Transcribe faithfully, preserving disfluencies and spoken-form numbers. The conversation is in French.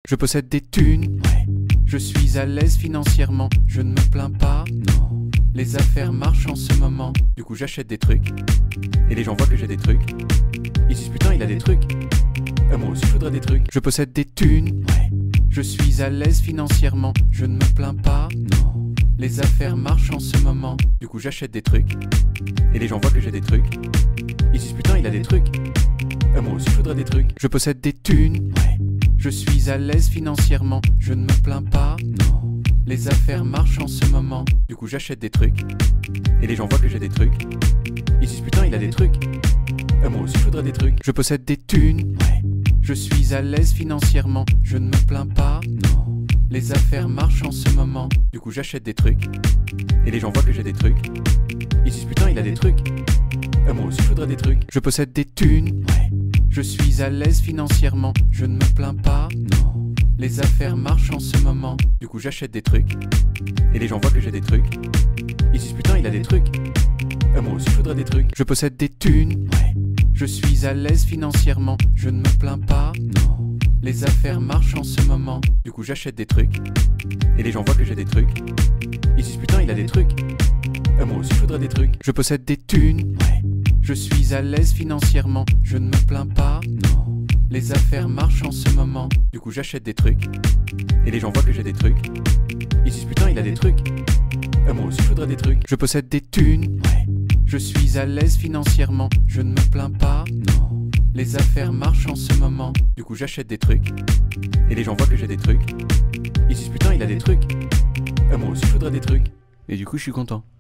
Je possède des thunes, ouais. Je suis à l'aise financièrement, je ne me plains pas, non. Les affaires marchent en ce moment, du coup j'achète des trucs. Et les gens voient que j'ai des trucs. Ils disent putain il a des trucs. Euh, moi aussi je voudrais des trucs. Je possède des thunes, ouais. Je suis à l'aise financièrement, je ne me plains pas, non. Les affaires marchent en ce moment, du coup j'achète des trucs. Et les gens voient que j'ai des trucs. Ils disent putain il a des trucs. Euh, moi aussi je voudrais des trucs. Je possède des thunes, ouais. Je suis à l'aise financièrement, je ne me plains pas, non. Les affaires marchent en ce moment, du coup j'achète des trucs. Et les gens voient que j'ai des trucs. Ils disent putain il a des trucs. Euh, moi aussi je voudrais des trucs. Je possède des thunes, ouais. Je suis à l'aise financièrement, je ne me plains pas, non. Les affaires marchent en ce moment, du coup j'achète des trucs. Et les gens voient que j'ai des trucs. Ils disent putain il a des trucs. Euh, moi aussi je voudrais des trucs. Je possède des thunes, ouais. Je suis à l'aise financièrement, je ne me plains pas, non. Les affaires marchent en ce moment, du coup j'achète des trucs. Et les gens voient que j'ai des trucs. Ils disent putain il a des trucs. Euh, moi aussi je voudrais des trucs. Je possède des thunes, ouais. Je suis à l'aise financièrement, je ne me plains pas, non. Les affaires marchent en ce moment, du coup j'achète des trucs. Et les gens voient que j'ai des trucs. Ils disent putain il a des trucs. Euh, moi aussi je voudrais des trucs. Je possède des thunes, ouais. Je suis à l'aise financièrement, je ne me plains pas, non. Les affaires marchent en ce moment, du coup j'achète des trucs. Et les gens voient que j'ai des trucs. Ils disent putain il a des trucs. Euh, moi aussi je voudrais des trucs. Je possède des thunes, ouais. Je suis à l'aise financièrement, je ne me plains pas, non. Les affaires marchent en ce moment, du coup j'achète des trucs. Et les gens voient que j'ai des trucs. Ils disent putain il a des trucs. Euh, moi aussi je voudrais des trucs. Et du coup je suis content.